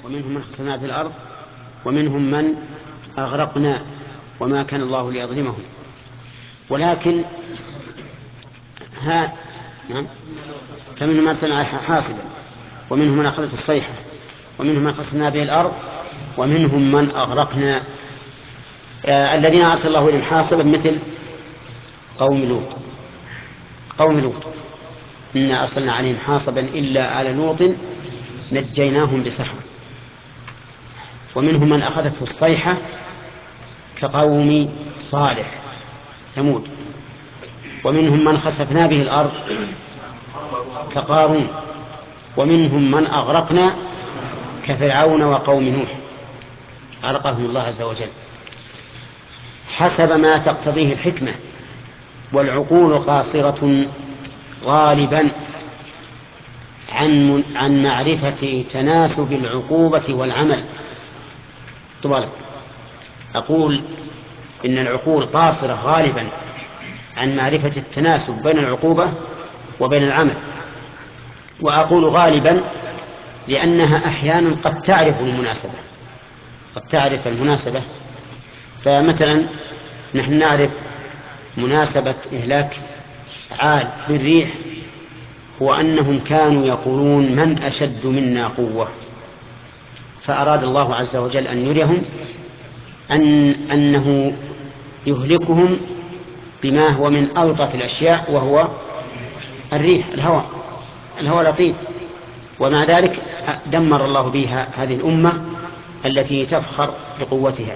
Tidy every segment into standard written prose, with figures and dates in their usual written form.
ومنهم من خسفنا في الأرض ومنهم من أغرقنا وما كان الله ليظلمهم ولكن نعم. فمنهم من أرسلنا حاصبا ومنهم من أخذته الصيحة ومنهم من خسفنا به الأرض ومنهم من أغرقنا. الذين أرسل الله إليهم حاصبا مثل قوم لوط إنا أرسلنا عليهم حاصبا إلا آل لوط نجيناهم بسحر. ومنهم من أخذته الصيحة كقوم صالح ثمود. ومنهم من خسفنا به الأرض كقارون. ومنهم من أغرقنا كفرعون وقوم نوح أغرقهم الله عز وجل حسب ما تقتضيه الحكمة. والعقول قاصرة غالبا عن معرفة تناسب العقوبة والعمل. طبعا أقول إن العقول قاصرة غالبا عن معرفة التناسب بين العقوبة وبين العمل. وأقول غالبا لأنها أحيانا قد تعرف المناسبة. فمثلا نحن نعرف مناسبة إهلاك عاد بالريح هو أنهم كانوا يقولون من أشد منا قوة فأراد الله عز وجل أن يريهم أنه يهلكهم بما هو من ألطف الأشياء وهو الريح الهواء لطيف. ومع ذلك دمر الله بها هذه الأمة التي تفخر بقوتها.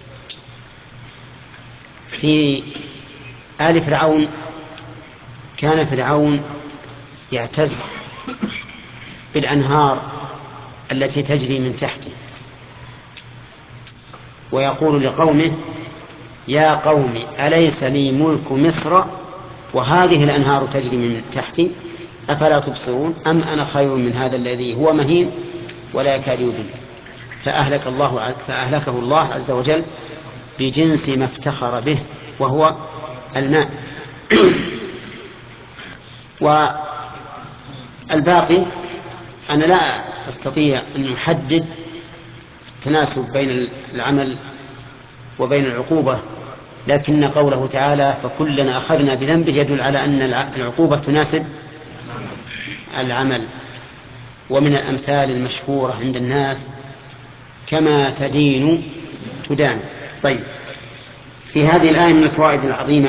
في آل فرعون كان فرعون يعتز بالأنهار التي تجري من تحته ويقول لقومه يا قوم أليس لي ملك مصر وهذه الأنهار تجري من تحتي أفلا تبصرون أم أنا خير من هذا الذي هو مهين ولا يكاد يبين. فأهلكه الله عز وجل بجنس ما افتخر به وهو الماء. والباقي أنا لا أستطيع أن أحدد التناسب بين العمل وبين العقوبة لكن قوله تعالى فكلنا أخذنا بذنبه يدل على أن العقوبة تناسب العمل. ومن الأمثال المشهورة عند الناس كما تدين تدان. طيب في هذه الآية من الفوائد العظيمة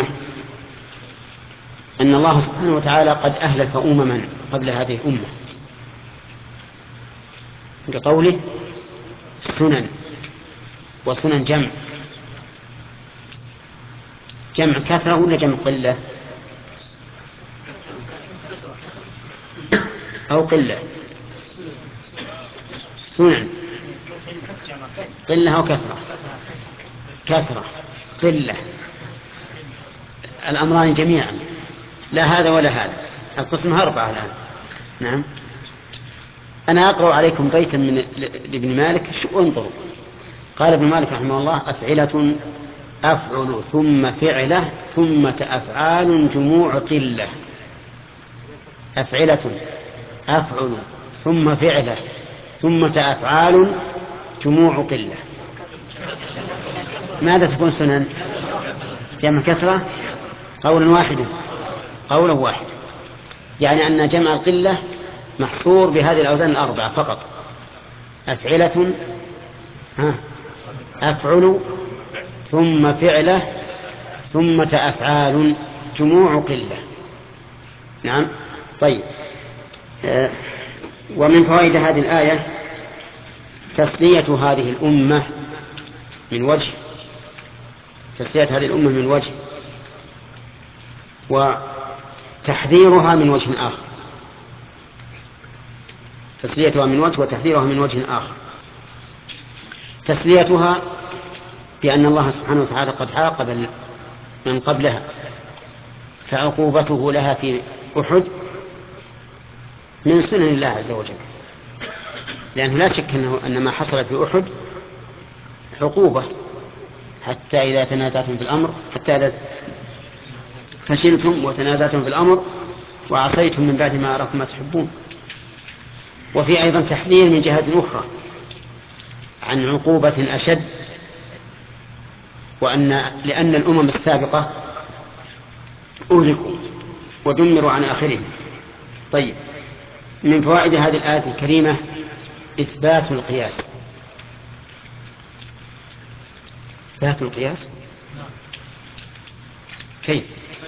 أن الله سبحانه وتعالى قد أهلك أمما قبل هذه الأمة بقوله سنن. وسنن جمع كثرة ولا جمع قلة أو قلة؟ سنن قلة أو كثرة قلة الأمران جميعا لا هذا ولا هذا. القسمة 4 الآن. نعم. أنا أقرأ عليكم بيتا من لابن مالك انظروا. قال ابن مالك رحمه الله أفعلة أفعل ثم فعلة ثم أفعال جموع قلة. أفعلة أفعل ثم فعلة ثم أفعال جموع قلة. ماذا تكون سنن؟ جمع كثرة قولا واحدا يعني أن جمع القلة محصور بهذه الأوزان 4 فقط. أفعلة أفعل ثم فعلة ثم أفعال جموع قلة. نعم. طيب ومن فوائد هذه الآية تسلية هذه الأمة من وجه وتحذيرها من وجه آخر. تسليتها من وجه وتحذيرها من وجه آخر. تسليتها بأن الله سبحانه وتعالى قد عاقب من قبلها فعقوبته لها في أحد من سنن الله عز وجل لأنه لا شك أن ما حصل في أحد عقوبة حتى إذا تنازعتم في الأمر حتى إذا فشلتم وتنازعتم في الأمر وعصيتم من بعد ما أراكم ما تحبون. وفي أيضا تحذير من جهة أخرى عن عقوبة أشد، لأن الأمم السابقة أهلكوا ودمروا عن آخرهم. طيب، من فوائد هذه الآية الكريمة إثبات القياس. إثبات القياس كيف؟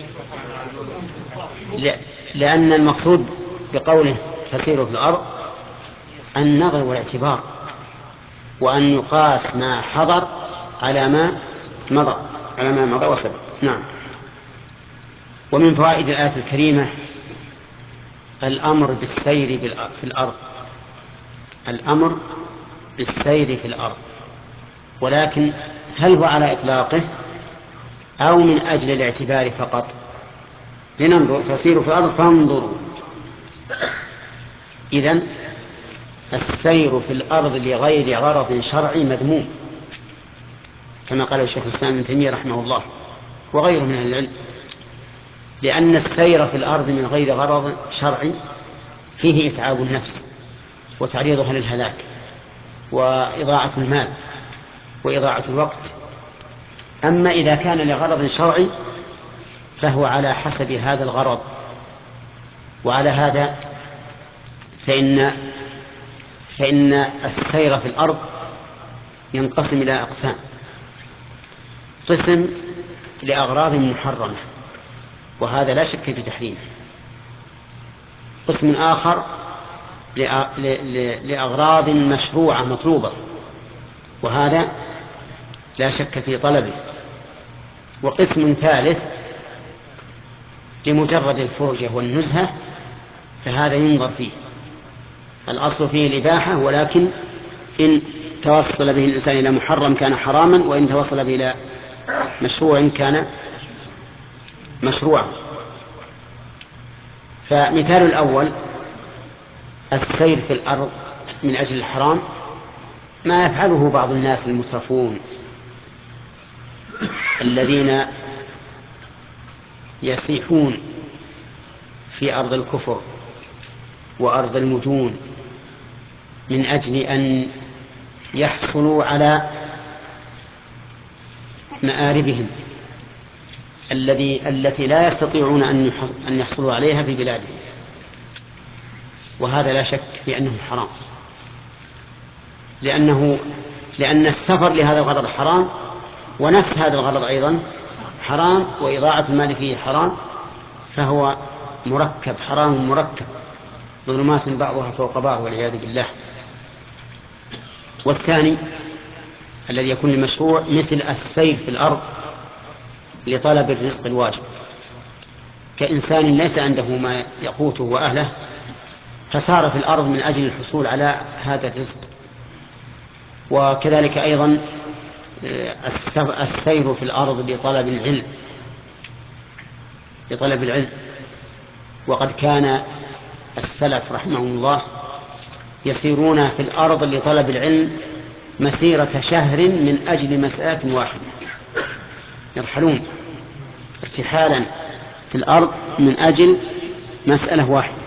لأن المقصود بقوله فسيروا في الأرض النظر والاعتبار، وأن يقاس ما حضر على ما مضى وسبق. نعم. ومن فوائد الآية الكريمة الأمر بالسير في الأرض، الأمر بالسير في الأرض، ولكن هل هو على إطلاقه أو من أجل الاعتبار فقط؟ لننظر. فسيروا في الأرض فانظروا. إذن السير في الأرض لغير غرض شرعي مذموم، كما قال الشيخ الإسلام ابن تيمية رحمه الله وغيره من أهل العلم، لأن السير في الأرض من غير غرض شرعي فيه إتعاب النفس وتعريضها للهلاك وإضاعة المال وإضاعة الوقت. أما إذا كان لغرض شرعي فهو على حسب هذا الغرض. وعلى هذا فإن السير في الأرض ينقسم إلى أقسام: قسم لأغراض محرمة وهذا لا شك في تحريمه، قسم آخر لأغراض مشروعة مطلوبة وهذا لا شك في طلبه، وقسم ثالث لمجرد الفرجة والنزهة فهذا ينظر فيه. الأصل فيه الإباحة، ولكن إن توصل به الإنسان إلى محرم كان حراما، وإن توصل به إلى مشروع كان مشروعا. فمثال الأول السير في الأرض من أجل الحرام ما يفعله بعض الناس المترفون الذين يسيحون في أرض الكفر وأرض المجون من أجل أن يحصلوا على مآربهم التي لا يستطيعون أن يحصلوا عليها في بلادهم، وهذا لا شك في أنه حرام، لأن السفر لهذا الغرض حرام، ونفس هذا الغرض أيضا حرام، وإضاعة المال فيه حرام، فهو مركب حرام مركب ظلمات بعضها فوق بعض والعياذ بالله. والثاني الذي يكون للمشروع مثل السير في الأرض لطلب الرزق الواجب، كإنسان ليس عنده ما يقوته وأهله فسار في الأرض من أجل الحصول على هذا الرزق. وكذلك أيضا السير في الأرض لطلب العلم، وقد كان السلف رحمهم الله يسيرون في الأرض لطلب العلم مسيرة شهر من أجل مسألة واحدة، يرحلون ارتحالا في الأرض من أجل مسألة واحدة.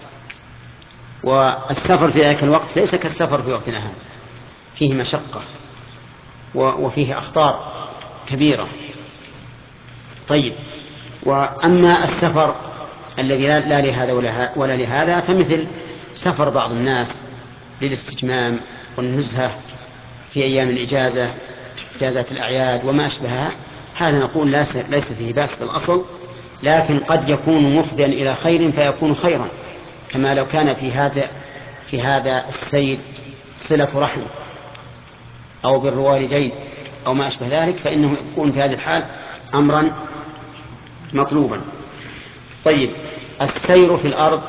والسفر في ذلك الوقت ليس كالسفر في وقتنا هذا، فيه مشقة وفيه أخطار كبيرة. طيب، وأما السفر الذي لا لهذا ولا لهذا فمثل سفر بعض الناس للاستجمام والنزهة في أيام الإجازة، إجازات الأعياد وما أشبهها، هذا نقول ليس فيه بأس بالأصل، لكن قد يكون مفضيا إلى خير فيكون خيرا، كما لو كان في هذا السير صلة رحم أو بر والدين أو ما أشبه ذلك، فإنه يكون في هذه الحال أمرا مطلوبا. طيب، السير في الأرض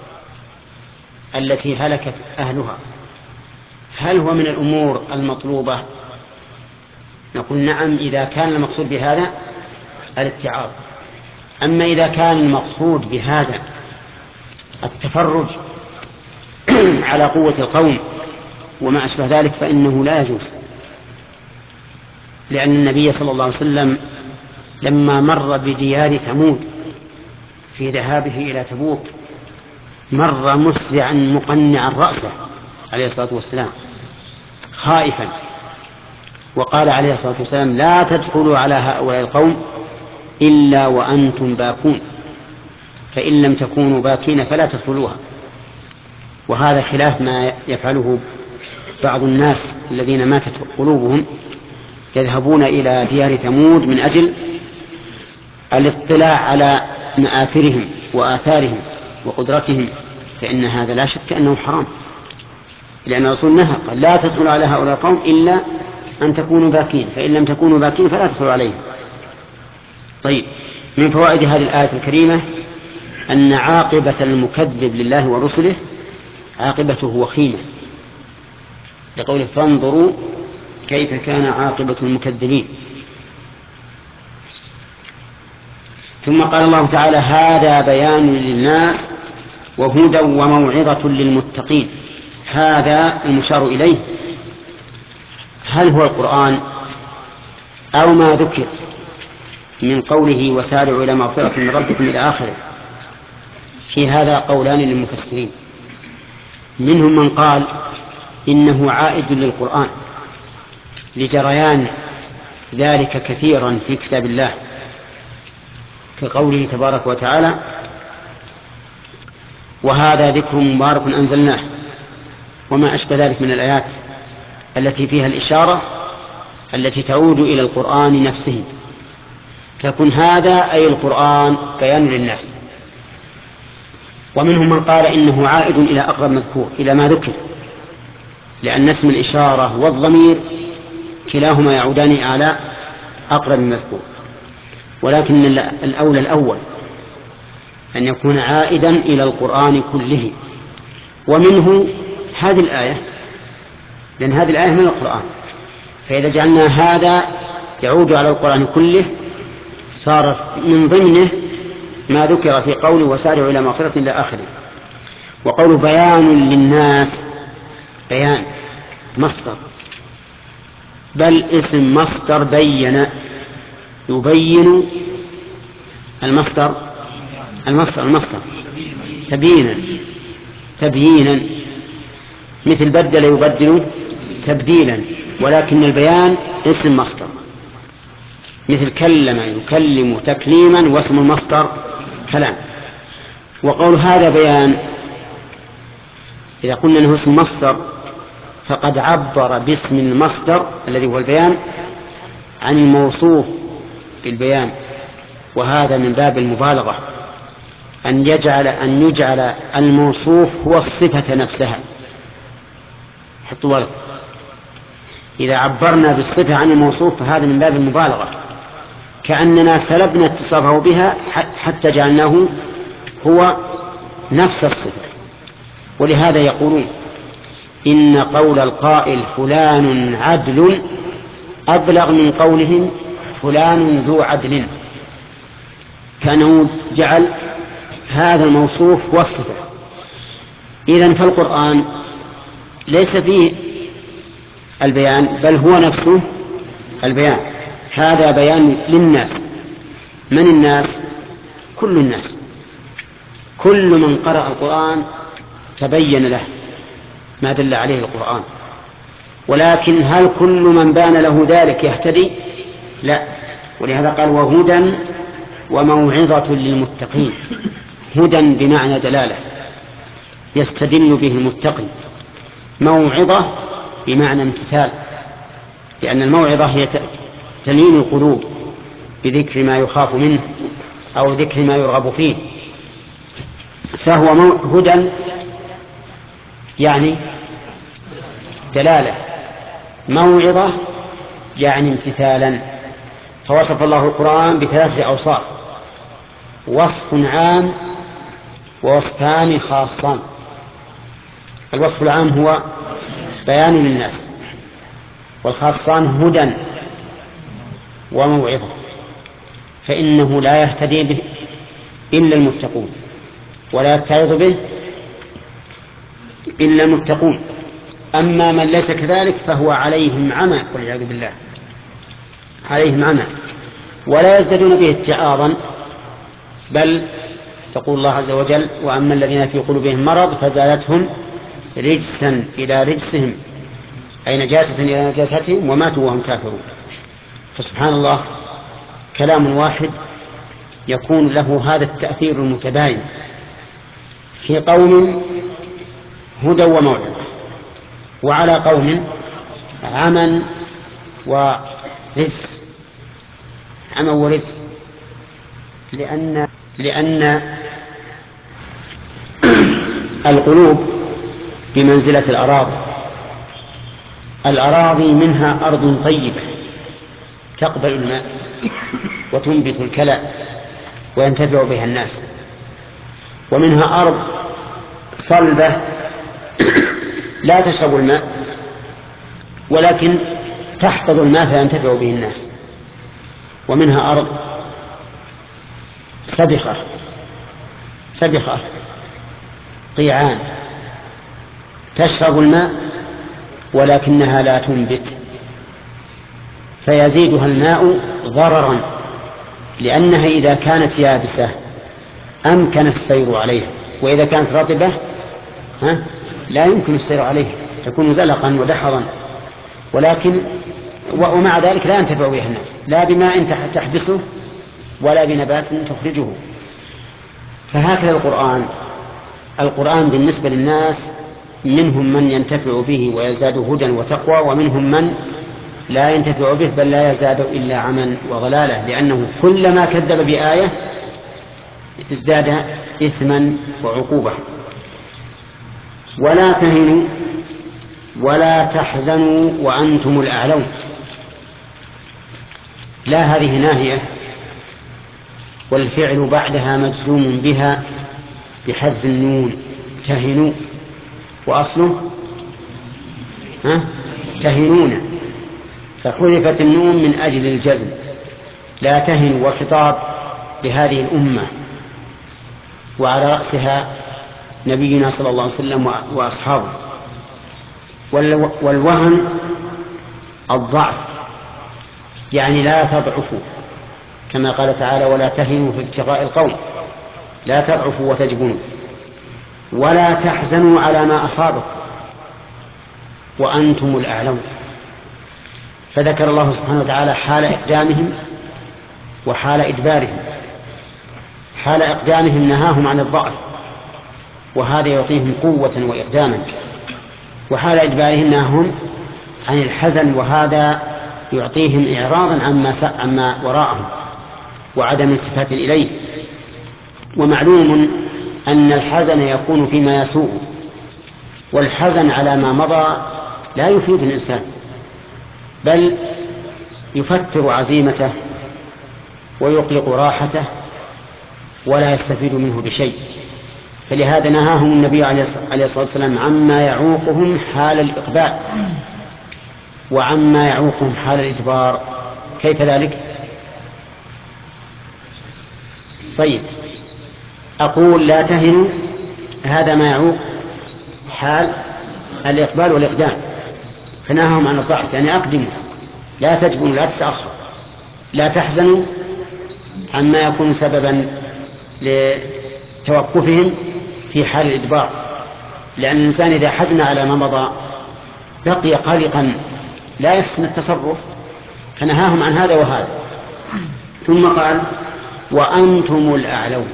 التي هلك أهلها هل هو من الأمور المطلوبة؟ نقول نعم، إذا كان المقصود بهذا الاتعاظ. أما إذا كان المقصود بهذا التفرج على قوة القوم وما أشبه ذلك فإنه لا يجوز، لأن النبي صلى الله عليه وسلم لما مر بديار ثمود في ذهابه إلى تبوك مر مسرعا مقنعا رأسه عليه الصلاة والسلام، خائفا. وقال عليه الصلاة والسلام لا تدخلوا على هؤلاء القوم إلا وأنتم باكون، فإن لم تكونوا باكين فلا تدخلوها. وهذا خلاف ما يفعله بعض الناس الذين ماتت قلوبهم، يذهبون إلى ديار ثمود من أجل الاطلاع على مآثرهم وآثارهم وقدرتهم، فإن هذا لا شك أنه حرام، لأن الرسول نهى قال لا تدخلوا على هؤلاء القوم إلا أن تكونوا باكين، فإن لم تكونوا باكين فلا تدخلوا عليهم. طيب، من فوائد هذه الآية الكريمة أن عاقبة المكذب لله ورسله عاقبته وخيمة، لقوله فانظروا كيف كان عاقبة المكذبين. ثم قال الله تعالى هذا بيان للناس وهدى وموعظة للمتقين. هذا المشار إليه هل هو القرآن أو ما ذكر من قوله وسارعوا إلى مغفرة من ربكم إلى آخره؟ في هذا قولان للمفسرين، منهم من قال إنه عائد للقرآن لجريان ذلك كثيرا في كتاب الله، كقوله تبارك وتعالى وهذا ذكر مبارك أنزلناه، وما أشبه ذلك من الآيات التي فيها الإشارة التي تعود إلى القرآن نفسه، تكون هذا أي القرآن بيان للناس. ومنهم من قال إنه عائد إلى أقرب مذكور، إلى ما ذكر، لأن اسم الإشارة والضمير كلاهما يعودان على أقرب المذكور، ولكن الأولى الأول أن يكون عائدا إلى القرآن كله. ومنه هذه الآية، لأن هذه الآية من القرآن، فإذا جعلنا هذا يعود على القرآن كله صارت من ضمنه ما ذكر في قوله وسارعوا إلى مغفرة إلى آخره. وقوله بيان للناس، بيان مصدر، بل اسم مصدر بين، يبين المصدر تبيينا، مثل بدل يبدل تبديلا، ولكن البيان اسم مصدر، مثل كلم يكلم تكليما، واسم المصدر كلام. وقول هذا بيان، إذا قلنا أنه اسم مصدر فقد عبر باسم المصدر الذي هو البيان عن الموصوف بالبيان، وهذا من باب المبالغة، أن يجعل الموصوف هو الصفة نفسها. حطوا بالكم، إذا عبرنا بالصفة عن الموصوف فهذا من باب المبالغة، كأننا سلبنا اتصافه بها حتى جعلناه هو نفس الصفة. ولهذا يقولون إن قول القائل فلان عدل أبلغ من قولهم فلان ذو عدل، كأنه جعل هذا الموصوف هو الصفة. إذن فالقرآن ليس فيه البيان، بل هو نفسه البيان. هذا بيان للناس. من الناس؟ كل الناس، كل من قرأ القرآن تبين له ما دل عليه القرآن. ولكن هل كل من بان له ذلك يهتدي؟ لا. ولهذا قال وهدى وموعظة للمتقين. هدى بمعنى دلالة يستدل به المتقي، موعظة بمعنى امتثال، لأن الموعظة هي تلين القلوب بذكر ما يخاف منه أو ذكر ما يرغب فيه. فهو هدى يعني دلالة، موعظة يعني امتثالا. فوصف الله القرآن بثلاثة أوصاف: وصف عام ووصفان خاصان. الوصف العام هو بيان للناس، والخاصان هدى وموعظة، فإنه لا يهتدي به إلا المتقون، ولا يتعظ به إلا المتقون. أما من ليس كذلك فهو عليهم عمى، والعياذ بالله، عليهم عمى، ولا يزدادون به اتعاظا، بل تقول الله عز وجل وأما الذين في قلوبهم مرض فزادتهم رجسا إلى رجسهم أي نجاسة إلى نجاستهم وماتوا وهم كافرون. فسبحان الله، كلام واحد يكون له هذا التأثير المتباين في قوم هدى وموعظة، وعلى قوم عمى ورجس. عمى ورجس لأن القلوب بمنزلة الأراضي منها أرض طيبة تقبل الماء وتنبت الكلى وينتفع بها الناس، ومنها أرض صلبة لا تشرب الماء ولكن تحفظ الماء فينتفع به الناس، ومنها أرض سبخة قيعان تشرب الماء ولكنها لا تنبت، فيزيدها الماء ضررا، لأنها إذا كانت يابسة أمكن السير عليها، وإذا كانت رطبة لا يمكن السير عليها، تكون زلقا ودحضا، ولكن ومع ذلك لا ينتفع بها الناس، لا بماء تحبسه ولا بنبات تخرجه. فهكذا القرآن بالنسبة للناس منهم من ينتفع به ويزداد هدى وتقوى، ومنهم من لا ينتفع به بل لا يزداد إلا عمى وضلالة، لأنه كلما كذب بآية ازداد إثما وعقوبة. ولا تهنوا ولا تحزنوا وأنتم الأعلون. لا هذه ناهية، والفعل بعدها مجزوم بها بحذف النون، تهنوا، وأصله تهنون، فحذفت النون من أجل الجزم. لا تهنوا، وخطاب لهذه الأمة وعلى رأسها نبينا صلى الله عليه وسلم وأصحابه. والوهن الضعف، يعني لا تضعفوا، كما قال تعالى ولا تهنوا في ابتغاء القوم، لا تضعفوا وتجبنوا. ولا تحزنوا على ما أصابكم وأنتم الأعلون. فذكر الله سبحانه وتعالى حال إقدامهم وحال إدبارهم. حال إقدامهم نهاهم عن الضعف، وهذا يعطيهم قوة وإقداما، وحال إدبارهم نهاهم عن الحزن، وهذا يعطيهم إعراضا عما وراءهم وعدم التفات إليه. ومعلوم أن الحزن يكون فيما يسوء، والحزن على ما مضى لا يفيد الإنسان، بل يفتر عزيمته ويقلق راحته ولا يستفيد منه بشيء. فلهذا نهاهم النبي عليه الصلاة والسلام عما يعوقهم حال الإقبال وعما يعوقهم حال الإدبار. كيف ذلك؟ طيب، أقول لا تهنوا، هذا ما يعوق حال الإقبال والإقدام، فنهاهم عن الضعف، يعني أقدموا، لا تجبنوا، لا تتأخروا. لا تحزنوا عما يكون سببا لتوقفهم في حال الإدبار، لأن الإنسان إذا حزن على ما مضى بقي قلقا لا يحسن التصرف، فنهاهم عن هذا وهذا. ثم قال وأنتم الأعلون.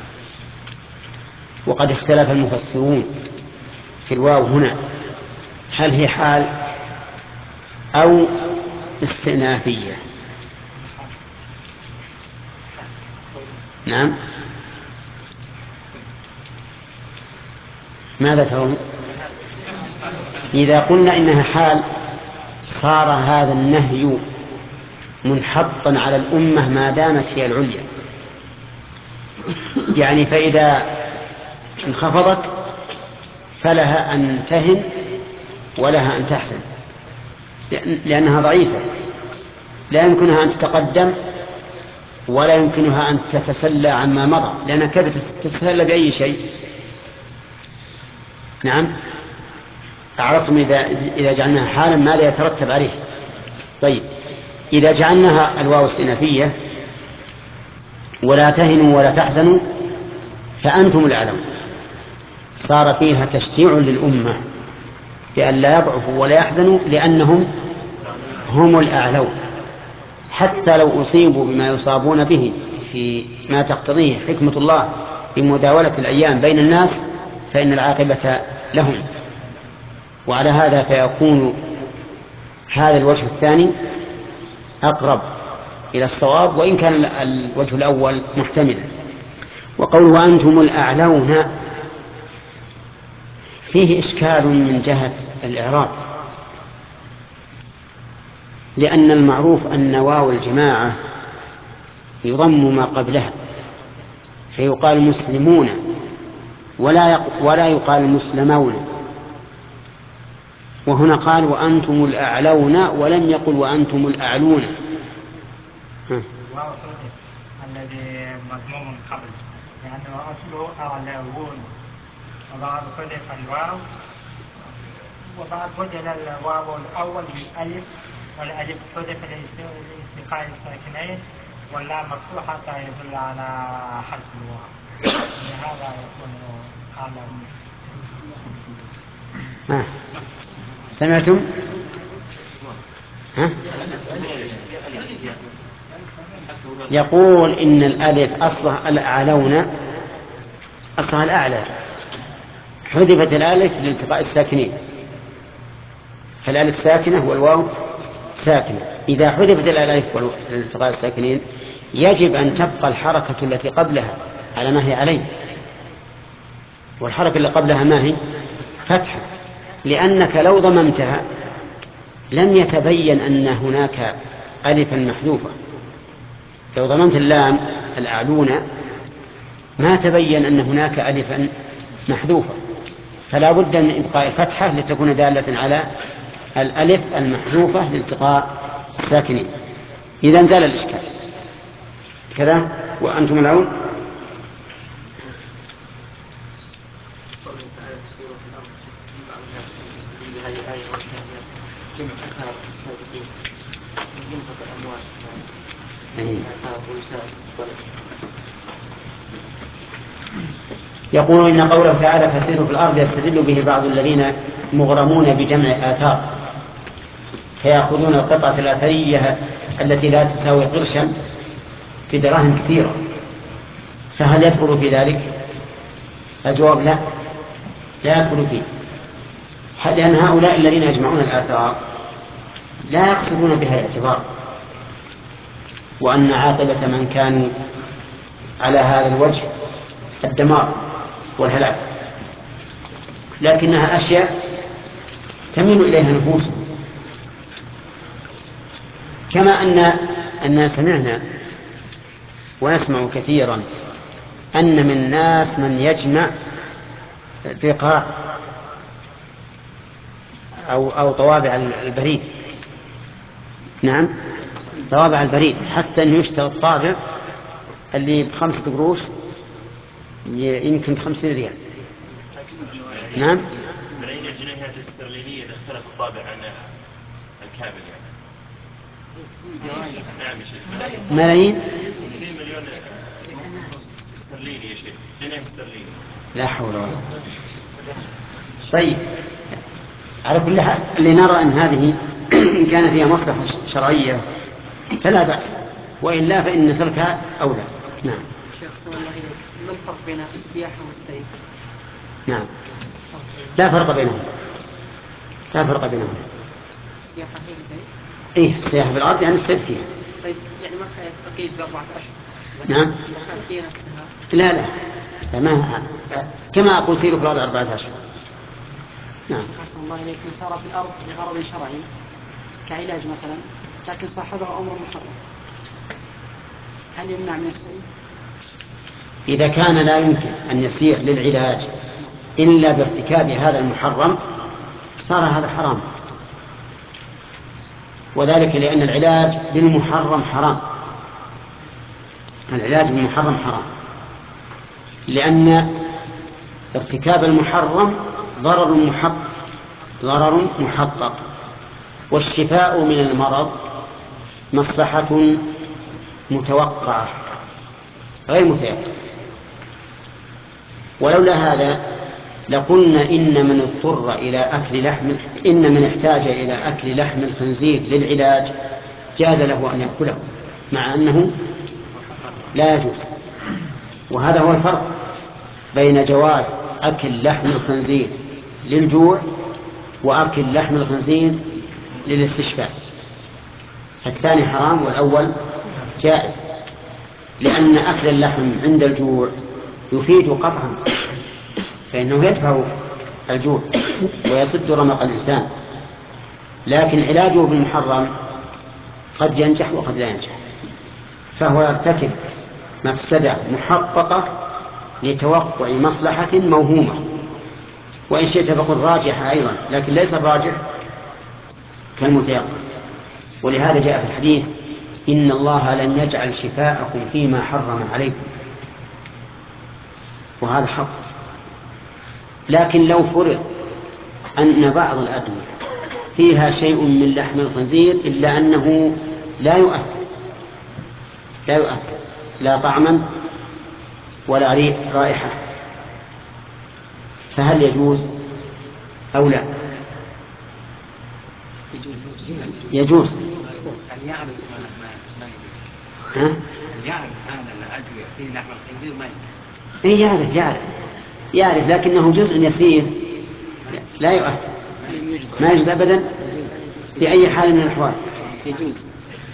وقد اختلف المفسرون في الواو هنا، هل هي حال أو استئنافية؟ نعم، ماذا ترون؟ إذا قلنا إنها حال صار هذا النهي منحطا على الأمة ما دامت هي العليا، يعني فإذا انخفضت فلها أن تهن ولها أن تحزن، لأنها ضعيفة لا يمكنها أن تتقدم ولا يمكنها أن تتسلى عما مضى، لأنها كيف تتسلى بأي شيء؟ نعم، أعرفتم إذا جعلناها حالا ماذا يترتب عليه؟ طيب، إذا جعلناها الواو استئنافية ولا تهنوا ولا تحزنوا فأنتم الأعلون، صار فيها تشجيع للأمة بأن لا يضعفوا ولا يحزنوا لأنهم هم الأعلون، حتى لو أصيبوا بما يصابون به في ما تقتضيه حكمة الله بمداولة الأيام بين الناس فإن العاقبة لهم. وعلى هذا فيكون هذا الوجه الثاني أقرب إلى الصواب، وإن كان الوجه الأول محتملا. وقوله أنتم الأعلون فيه إشكال من جهة الإعراب، لأن المعروف أن واو الجماعة يضم ما قبلها فيقال مسلمون ولا يقال مسلمون، وهنا قال وأنتم الأعلون ولم يقل وأنتم الأعلون. الذي مضموم قبل لأنه أصله أعلون، وبعد حذف الواو، وبعد بدل الواو الأول بالألف، والألف حذف لالتقاء الساكنين، واللام مفتوحة يدل على حذف الواو، لهذا يكون أعلم. سمعتم؟ يقول إن الألف أصلها الأعلون، أصلها الأعلى، حذفت الألف لالتقاء الساكنين، فالألف ساكنة والواو ساكنة. إذا حذفت الألف لالتقاء الساكنين يجب أن تبقى الحركة التي قبلها على ما هي عليه، والحركة اللي قبلها ما هي؟ فتحة، لأنك لو ضممتها لم يتبين أن هناك ألفا محذوفة. لو ضممت اللام الأعلون ما تبين أن هناك ألفا محذوفة، فلا بد من إبقاء الفتحة لتكون دالة على الألف المحذوفة لالتقاء الساكنين. إذا زال الإشكال كذا. وأنتم العون يقول إن قوله تعالى فسيروا في الأرض يستدل به بعض الذين مغرمون بجمع آثار فيأخذون القطعة الأثرية التي لا تساوي قرشا بدراهم كثيرة، فهل يدخل في ذلك؟ الجواب لا يدخل فيه، لأن هؤلاء الذين يجمعون الآثار لا يقصدون بها اعتبار، وأن عاقبة من كانوا على هذا الوجه الدمار والهلاك، لكنها أشياء تميل إليها نفوسهم. كما أننا سمعنا ونسمع كثيرا أن من الناس من يجمع ذقاع أو طوابع البريد، نعم طوابع البريد، حتى أن يشتري الطابع اللي ب5 قروش يمكن 50 ريال. نعم ملايين الجنيهات الاسترلينية إذا اختلف الطابع عن الكامل يعني. نعم يا شيخ ملايين 2 مليون استرليني يا شيخ، جنيه استرليني. لا حول ولا قوة. طيب على كل حال اللي نرى أن هذه إن كان فيها مصلحة شرعية فلا بأس، وإلا فإن تركها أولى. نعم شيخ صلى الله عليه وسلم، ما الفرق بين السياحة والسير؟ نعم لا فرق بينهم، لا فرق بينهم. السياحة هي السير؟ إيه السياحة في الأرض يعني السير فيها. طيب يعني ما تقييد ب4 أشهر؟ نعم هي نفسها؟ لا ما كما أقول سيروا في الأرض 4 أشهر. نعم أحسن الله إليك، من سار في الأرض لغرض شرعي كعلاج مثلا لكن صاحبه أمر محرم، هل يمنع من السير؟ إذا كان لا يمكن أن يسير للعلاج إلا بارتكاب هذا المحرم صار هذا حرام، وذلك لأن العلاج بالمحرم حرام. العلاج بالمحرم حرام لأن ارتكاب المحرم ضرر محقق، والشفاء من المرض مصلحة متوقعة غير متيقنة. ولولا هذا لقلنا إن من اضطر إلى أكل لحم إن من احتاج إلى أكل لحم الخنزير للعلاج جاز له أن يأكله، مع أنه لا يجوز. وهذا هو الفرق بين جواز أكل لحم الخنزير للجوع وأكل لحم الخنزير للاستشفاء. الثاني حرام والأول جائز، لأن أكل اللحم عند الجوع يفيد قطعا، فإنه يدفع الجوع ويصد رمق الإنسان، لكن علاجه بالمحرم قد ينجح وقد لا ينجح، فهو يرتكب مفسدة محققة لتوقع مصلحة موهومة، وإن شئت فقل راجحة أيضا، لكن ليس الراجح كالمتيقن. ولهذا جاء في الحديث إن الله لن يجعل شفاءكم فيما حرم عليكم، وهذا حق. لكن لو فرض أن بعض الأدوية فيها شيء من لحم الخنزير إلا أنه لا يؤثر لا طعما ولا رائحة، فهل يجوز أو لا؟ يجوز. يعرف هذا الأدوية في لحم الخنزير ما يعرف لكنه جزء يسير لا يؤثر، ما يجوز أبدا في أي حال من الأحوال. يجوز.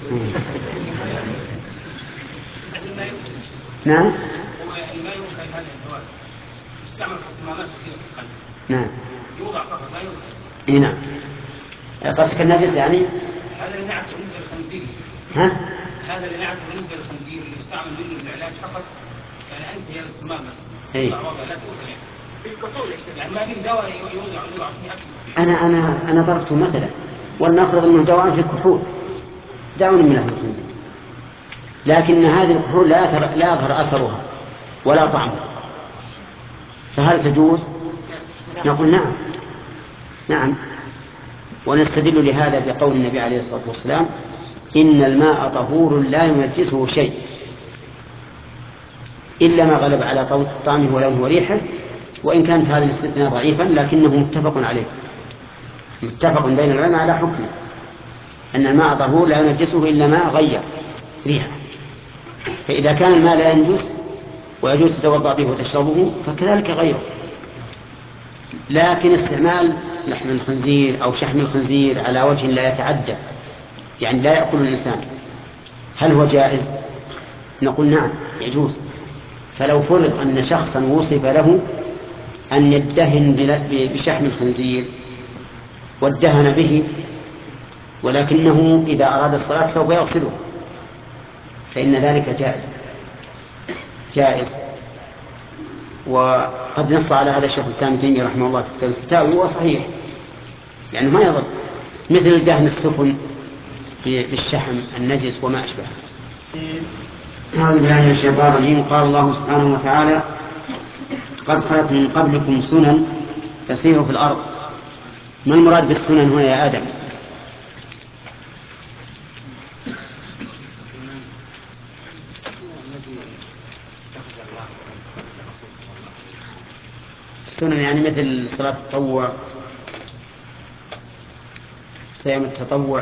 نعم. هو يعني ما يوضع هذا الدواء يستعمل كصمامات كثيرة في القلب. نعم. يوضع فقط لا يوضع. إيه نعم. قصدك النجس يعني؟ هذا اللي نعرفه بالنسبة للخنزير. هذا اللي نعرفه بالنسبة للخنزير اللي يستعمل منه للعلاج فقط، يعني أنسى هذا الصمام بس. إيه. لا توضع يعني. بالكحول يعني ما في دواء يوضع فيه أكثر. أنا ضربت مثلا، ولنفرض أنه دواء في الكحول، دعوني من لحم الخنزير، لكن هذه الكحول لا يظهر أثرها ولا طعمها، فهل تجوز؟ نقول نعم. ونستدل لهذا بقول النبي عليه الصلاة والسلام إن الماء طهور لا ينجسه شيء إلا ما غلب على طعمه ولونه وريحه، وإن كانت هذا الاستثناء ضعيفا لكنه متفق عليه، متفق بين العلماء على حكمه أن الماء طهور لا ينجسه إلا ما غير ريحه. فإذا كان الماء لا ينجس ويجوز تتوضأ به وتشربه فكذلك غيره. لكن استعمال لحم الخنزير أو شحم الخنزير على وجه لا يتعدى، يعني لا يأكل الإنسان، هل هو جائز؟ نقول نعم يجوز. فلو فرض أن شخصا وصف له أن يدهن بشحم الخنزير وادهن به، ولكنه إذا أراد الصلاة سوف يغسله، فإن ذلك جائز. وقد نص على هذا الشيخ الإسلام ابن تيمية رحمه الله في الفتاوى، وهو صحيح يعني ما يضر، مثل دهن السفن بالشحم النجس وما أشبه. أعوذ بالله من الشيطان الرجيم. قال الله سبحانه وتعالى قد خلت من قبلكم سنن تسير في الأرض. ما المراد بالسنن هنا يا آدم؟ السنن يعني مثل صلاة التطوع، صيام التطوع،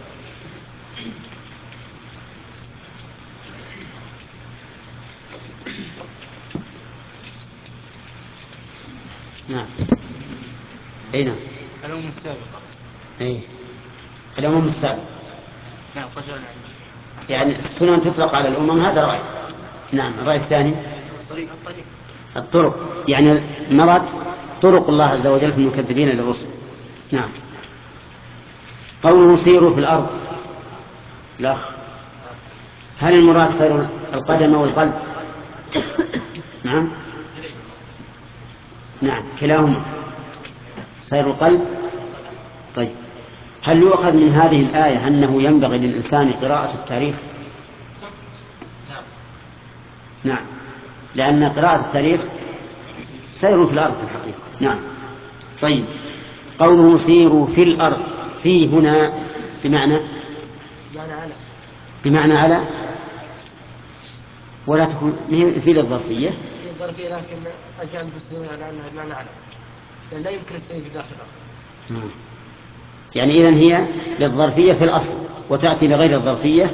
نعم. أي نعم. الأمم السابقة. أي الأمم السابقة. نعم. يعني السنن تطلق على الأمم، هذا رأي. نعم. الرأي الثاني الطرق، يعني مرت طرق الله عز وجل في المكذبين للرسل. نعم. قوله سيروا في الأرض، الأخ، هل المراد سير القدم والقلب؟ نعم كلاهما سير القلب. طيب، هل يؤخذ من هذه الآية أنه ينبغي للإنسان قراءة التاريخ؟ نعم، لأن قراءة التاريخ سير في الأرض في الحقيقة. نعم. طيب، قوله سيروا في الأرض، في هنا بمعنى على، ولا تكون في للظرفية، لكن أجعل المسلمين على أنها بمعنى على. لأن لا يمكن السيد داخله. يعني إذن هي للظرفية في الأصل وتأتي لغير الظرفية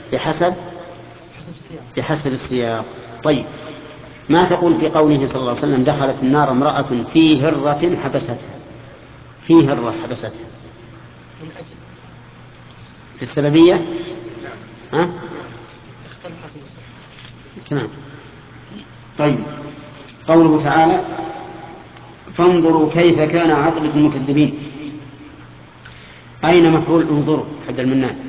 بحسب السياق. طيب، ما تقول في قوله صلى الله عليه وسلم دخلت النار امرأة في هرة حبستها؟ في هرة حبستها من أجل في السببية؟ ها؟ اختلف حسب السياق. نعم. طيب، قوله تعالى فانظروا كيف كان عاقبة المكذبين. أين مفعول انظروا حد المنان؟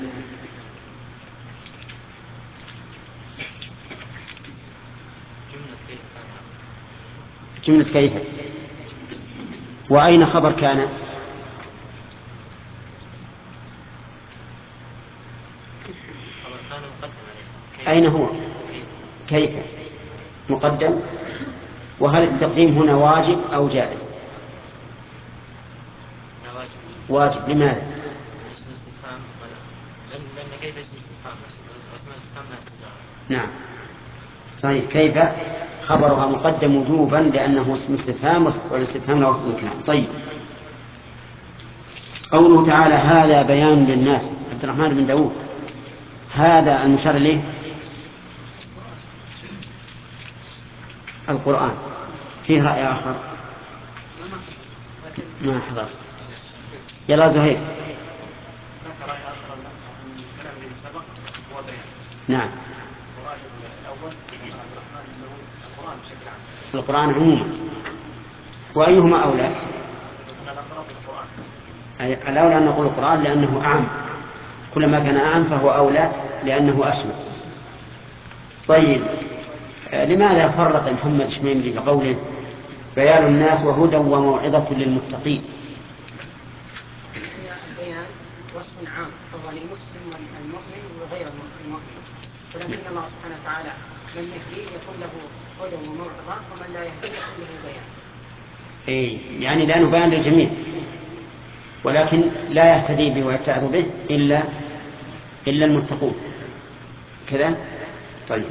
جملة كيف. وأين خبر كان؟ أين هو؟ كيف مقدم. وهل التقديم هنا واجب أو جائز؟ واجب. لماذا؟ لأن كيف اسم استفهام، اسم استفهام لا استدعاء. نعم صحيح، كيف خبرها مقدم وجوبا لأنه اسم استفهام والاستفهام له وصف الكلام. طيب، قوله تعالى هذا بيان للناس. عبد الرحمن بن داود، هذا المشار إليه القرآن. فيه رأي آخر؟ ما حضر. يلا زهير. نعم. القرآن عموما. وأيهما أولى؟ الأولى أن نقول القرآن لأنه أعم، كلما كان أعم فهو أولى لأنه أشمل. طيب، لماذا فرق محمد الشميمري بقوله بيان الناس وهدى وموعظة للمتقين؟ البيان وصف عام طبعا للمسلم والمؤمن وغير المؤمن، ولكن الله سبحانه وتعالى من يهديه يكون له هدى وموعظة، ومن لا يهديه يكون له بيان. يعني لا نبان للجميع، ولكن لا يهتدي به ويتعظ به إلا المتقون كذا. طيب،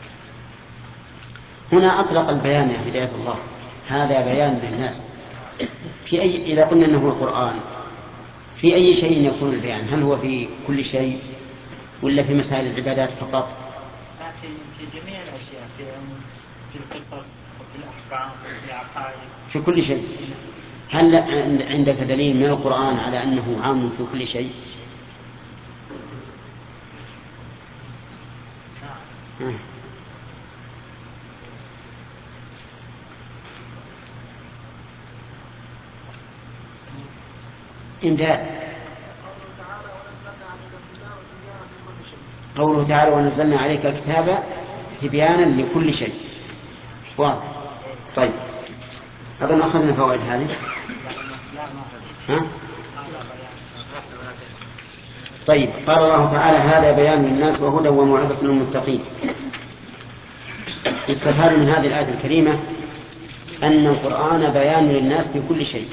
هنا أطلق البيان يا هداية الله، هذا بيان للناس. إذا قلنا أنه القرآن في أي شيء يكون البيان؟ هل هو في كل شيء ولا في مسائل العبادات فقط؟ في جميع الأشياء، في القصص وفي الأحكام وفي العقائد، في كل شيء. هل عندك دليل من القرآن على أنه عام في كل شيء؟ امتى قوله تعالى ونزلنا عليك الكتاب تبيانا لكل شيء. واضح. طيب، أظن أخذنا الفوائد هذه. ها؟ طيب، قال الله تعالى هذا بيان للناس وهدى وموعظة للمتقين. يستفاد من هذه الآية الكريمة أن القرآن بيان للناس بكل شيء،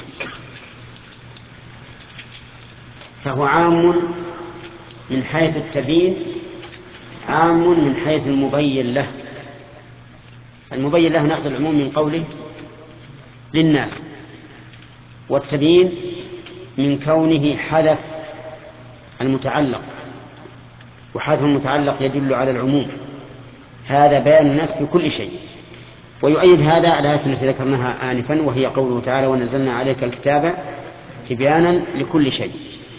فهو عام من حيث التبيين، عام من حيث المبين له. المبين له نأخذ العموم من قوله للناس، والتبيين من كونه حذف المتعلق، وحذف المتعلق يدل على العموم. هذا بيان الناس في كل شيء. ويؤيد هذا الآية التي ذكرناها آنفا، وهي قوله تعالى ونزلنا عليك الكتاب تبيانا لكل شيء.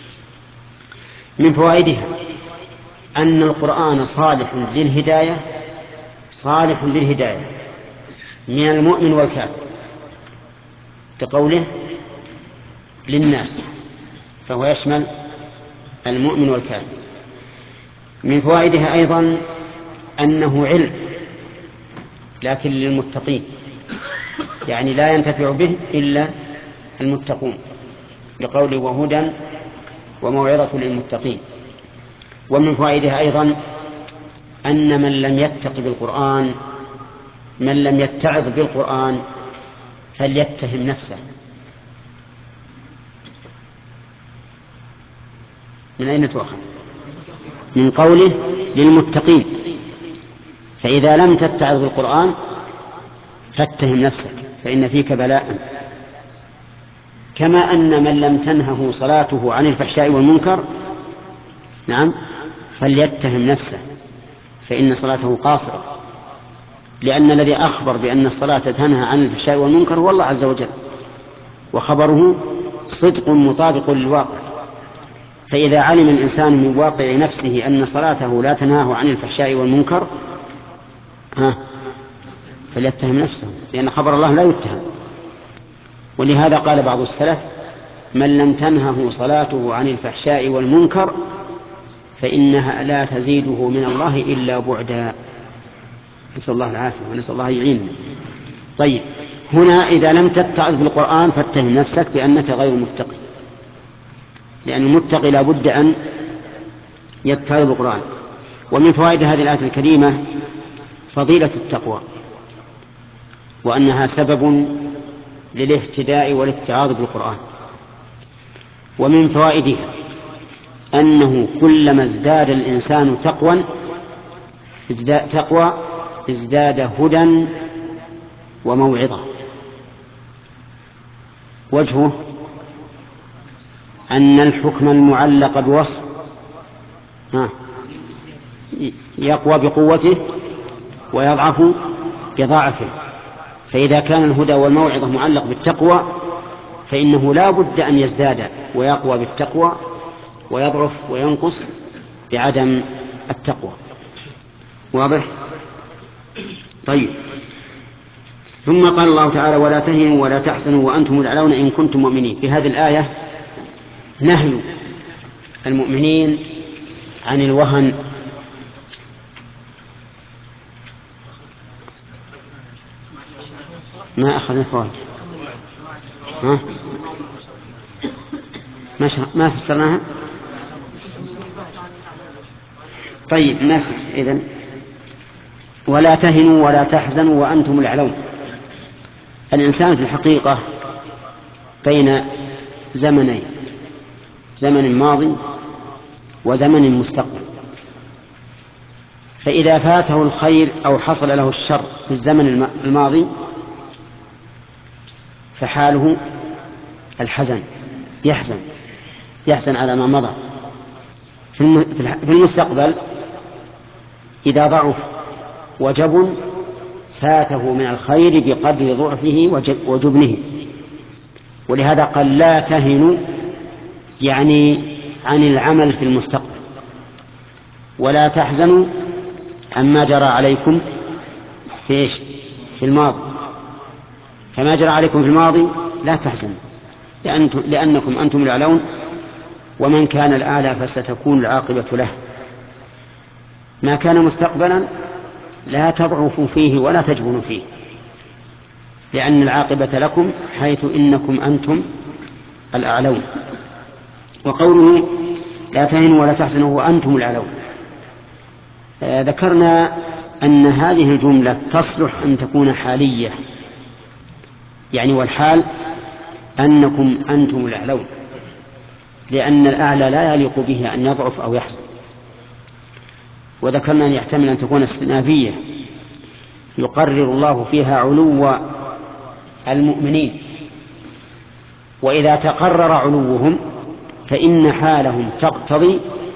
من فوائدها أن القرآن صالح للهداية، صالح للهداية من المؤمن والكافر، كقوله للناس، فهو يشمل المؤمن والكافر. من فوائدها أيضا أنه علم لكن للمتقين، يعني لا ينتفع به إلا المتقون، لقوله وهدى وموعظة للمتقين. ومن فوائدها أيضا أن من لم يتق بالقرآن، من لم يتعظ بالقرآن فليتهم نفسه. من أين تؤخذ؟ من قوله للمتقين. فإذا لم تتعظ بالقرآن فاتهم نفسك، فإن فيك بلاء. كما أن من لم تنهه صلاته عن الفحشاء والمنكر نعم فليتهم نفسه فإن صلاته قاصرة، لأن الذي أخبر بأن الصلاة تنهى عن الفحشاء والمنكر هو الله عز وجل، وخبره صدق مطابق للواقع. فإذا علم الإنسان من واقع نفسه أن صلاته لا تنهاه عن الفحشاء والمنكر فليتهم نفسه، لأن خبر الله لا يتهم. ولهذا قال بعض السلف: من لم تنهه صلاته عن الفحشاء والمنكر فإنها لا تزيده من الله إلا بعدا. نسأل الله العافية ونسأل الله يعيننا. طيب، هنا إذا لم تتعظ بالقرآن فاتهم نفسك بأنك غير متقي، لأن المتقي لا بد أن يتعظ بالقرآن. ومن فوائد هذه الآية الكريمة فضيلة التقوى، وأنها سبب للاهتداء والاتعاظ بالقرآن. ومن فوائدها أنه كلما ازداد الإنسان تقوى ازداد هدى وموعظة. وجهه أن الحكم المعلق بوصف يقوى بقوته ويضعف بضعفه، فإذا كان الهدى والموعظة معلق بالتقوى فإنه لا بد أن يزداد ويقوى بالتقوى ويضعف وينقص بعدم التقوى. واضح؟ طيب، ثم قال الله تعالى: ولا تهنوا ولا تحزنوا وأنتم الأعلون إن كنتم مؤمنين. في هذه الآية نهي المؤمنين عن الوهن ما أخذنا فوائد ما فسرناها. طيب ماشي. إذن ولا تهنوا ولا تحزنوا وأنتم الأعلون. الإنسان في الحقيقة بين زمنين: زمن ماضي وزمن مستقبل. فإذا فاته الخير أو حصل له الشر في الزمن الماضي فحاله الحزن، يحزن على ما مضى. في المستقبل إذا ضعف وجبن فاته من الخير بقدر ضعفه وجبنه. ولهذا قال: لا تهنوا، يعني عن العمل في المستقبل، ولا تحزنوا عما جرى عليكم في الماضي. فما جرى عليكم في الماضي لا تحزنوا، لأنكم أنتم الأعلون، ومن كان الأعلى فستكون العاقبة له. ما كان مستقبلا لا تضعفوا فيه ولا تجبنوا فيه، لأن العاقبة لكم حيث إنكم أنتم الأعلون. وقوله لا تهنوا ولا تحزنوا وأنتم الأعلون، ذكرنا أن هذه الجملة تصلح أن تكون حالية، يعني والحال أنكم أنتم الأعلون، لأن الأعلى لا يليق به أن يضعف أو يحزن. وذكرنا أن يحتمل أن تكون استئنافية يقرر الله فيها علو المؤمنين، وإذا تقرر علوهم فإن حالهم تقتضي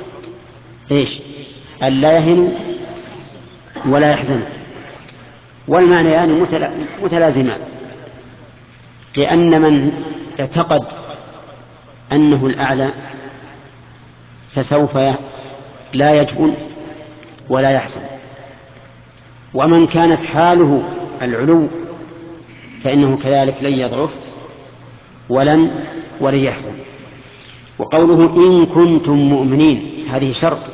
أن لا يهنوا ولا يحزنوا. والمعنيان متلازمان، لأن من اعتقد أنه الأعلى فسوف لا يجبن ولا يحزن، ومن كانت حاله العلو فإنه كذلك لن يضعف ولن يحزن. وقوله إن كنتم مؤمنين هذه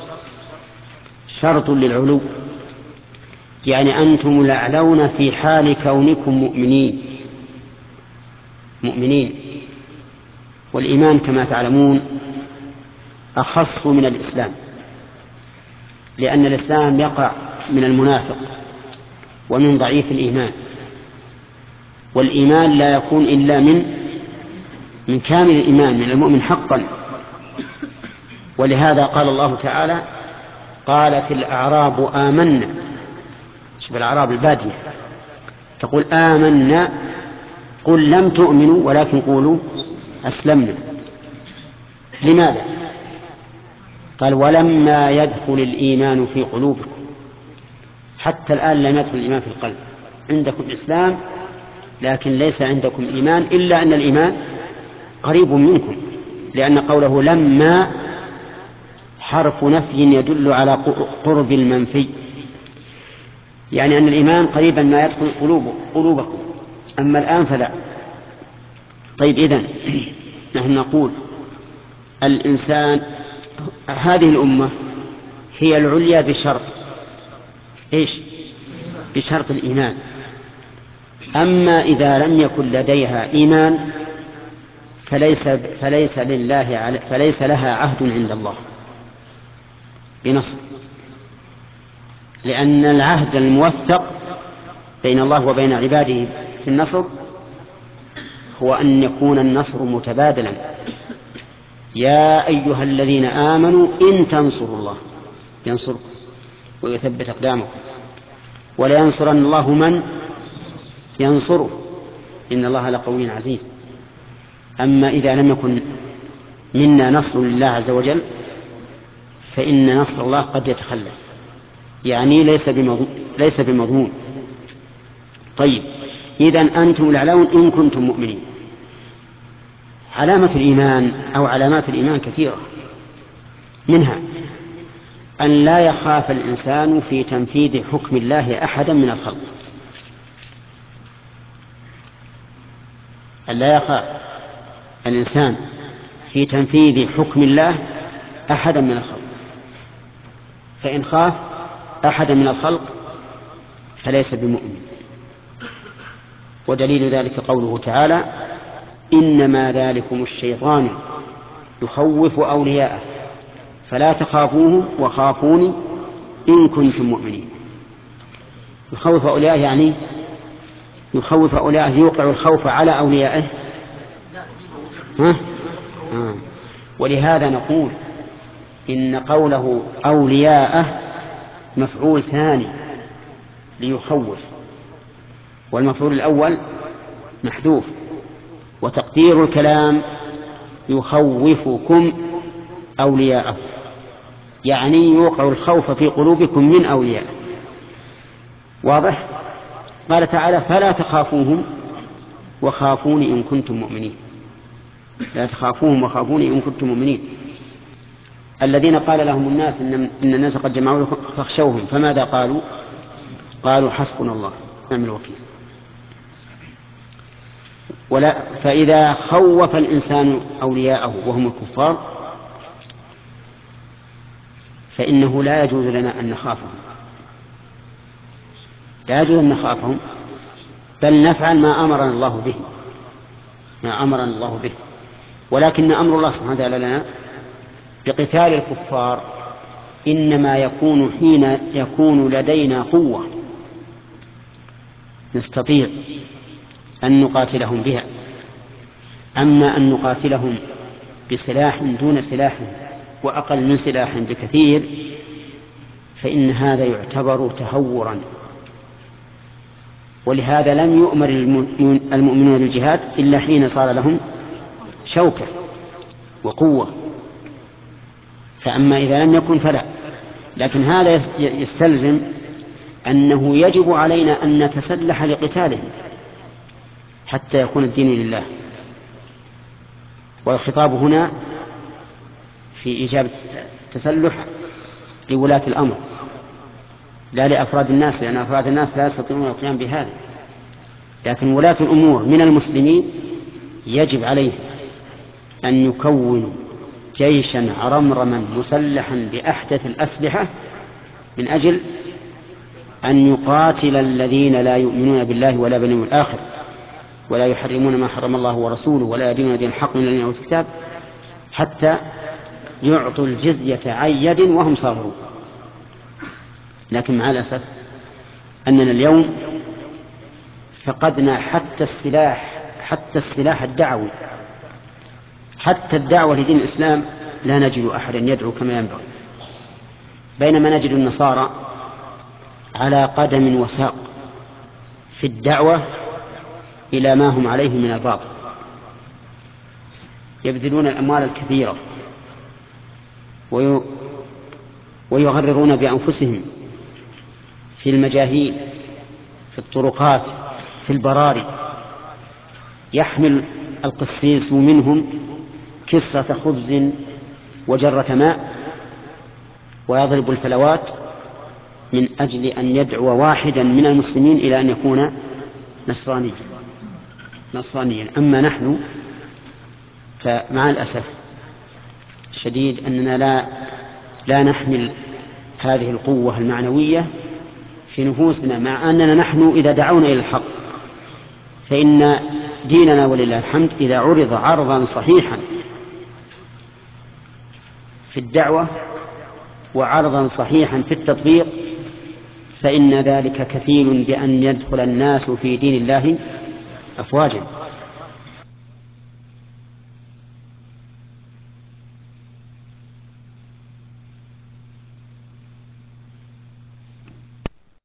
شرط للعلو، يعني أنتم الأعلون في حال كونكم مؤمنين. والإيمان كما تعلمون أخص من الإسلام، لأن الإسلام يقع من المنافق ومن ضعيف الإيمان، والإيمان لا يكون إلا من كامل الإيمان، من المؤمن حقا. ولهذا قال الله تعالى: قالت الأعراب آمنا. شوف الأعراب البادية تقول آمنا، قل لم تؤمنوا ولكن قولوا أسلمنا. لماذا؟ قال ولما يدخل الإيمان في قلوبكم. حتى الآن لم يدخل الإيمان في القلب، عندكم إسلام لكن ليس عندكم إيمان، إلا أن الإيمان قريب منكم، لأن قوله لما حرف نفي يدل على قرب المنفي، يعني أن الإيمان قريبا ما يدخل قلوبكم، أما الآن فلا. طيب إذن نحن نقول الإنسان، هذه الأمة هي العليا بشرط إيش؟ بشرط الإيمان. أما إذا لم يكن لديها إيمان فليس لها عهد عند الله بنصر، لأن العهد الموثق بين الله وبين عباده في النصر هو أن يكون النصر متبادلا. يا أيها الذين آمنوا إن تنصروا الله ينصركم ويثبت أقدامكم ولينصرن الله من ينصره إن الله لقوي عزيز. أما إذا لم يكن منا نصر لله عز وجل فإن نصر الله قد يتخلف، يعني ليس بمضمون. طيب إذن أنتم الأعلون إن كنتم مؤمنين. علامة الإيمان أو علامات الإيمان كثيرة، منها أن لا يخاف الإنسان في تنفيذ حكم الله أحدا من الخلق، أن لا يخاف الإنسان في تنفيذ حكم الله أحدا من الخلق، فإن خاف أحدا من الخلق فليس بمؤمن. ودليل ذلك قوله تعالى إنما ذلكم الشيطان يخوف أولياءه فلا تخافوه وخافوني إن كنتم مؤمنين. يخوف أولياءه يعني يخوف أولياءه، يوقع الخوف على أوليائه. ولهذا نقول إن قوله أولياءه مفعول ثاني ليخوف، والمفعول الأول محذوف، وتقدير الكلام يخوفكم أولياءه، يعني يوقع الخوف في قلوبكم من أولياء. واضح؟ قال تعالى فلا تخافوهم وخافوني إن كنتم مؤمنين. لا تخافوهم وخافوني إن كنتم مؤمنين. الذين قال لهم الناس إن الناس قد جمعوا لكم فاخشوهم، فماذا قالوا؟ قالوا حسبنا الله ونعم الوكيل. فإذا خوف الإنسان أولياءه وهم الكفار فإنه لا يجوز لنا أن نخافهم، لا يجوز أن نخافهم، بل نفعل ما أمرنا الله به. ولكن أمر الله سبحانه وتعالى لنا بقتال الكفار إنما يكون حين يكون لدينا قوة نستطيع أن نقاتلهم بها. أما أن نقاتلهم بسلاح دون سلاح وأقل من سلاح بكثير فإن هذا يعتبر تهورا. ولهذا لم يؤمر المؤمنون بالجهاد إلا حين صار لهم شوكة وقوة، فأما إذا لم يكن فلا. لكن هذا يستلزم أنه يجب علينا أن نتسلح لقتالهم حتى يكون الدين لله. والخطاب هنا في إيجاب التسلح لولاة الأمر لا لأفراد الناس، لأن أفراد الناس لا يستطيعون القيام بهذا، لكن ولاة الأمور من المسلمين يجب عليهم أن يكونوا جيشا عرمرما مسلحا بأحدث الأسلحة من أجل أن يقاتل الذين لا يؤمنون بالله ولا باليوم الآخر ولا يحرمون ما حرم الله ورسوله ولا يدينون دين الحق من الذين أوتوا الكتاب حتى يعطوا الجزية عن يد وهم صاغرون. لكن مع الأسف أننا اليوم فقدنا حتى السلاح الدعوي، حتى الدعوة لدين الإسلام لا نجد أحدا يدعو كما ينبغي، بينما نجد النصارى على قدم وساق في الدعوة إلى ما هم عليه من الباطل. يبذلون الأموال الكثيرة ويغررون بأنفسهم في المجاهيل، في الطرقات، في البراري. يحمل القسيس منهم كسرة خبز وجرة ماء ويضرب الفلوات من أجل أن يدعو واحدا من المسلمين إلى أن يكون نصرانيا. أما نحن فمع الأسف الشديد أننا لا نحمل هذه القوة المعنوية في نفوسنا، مع أننا نحن إذا دعونا إلى الحق فإن ديننا ولله الحمد إذا عرض عرضا صحيحا في الدعوة وعرضا صحيحا في التطبيق فإن ذلك كفيل بأن يدخل الناس في دين الله أفواجا.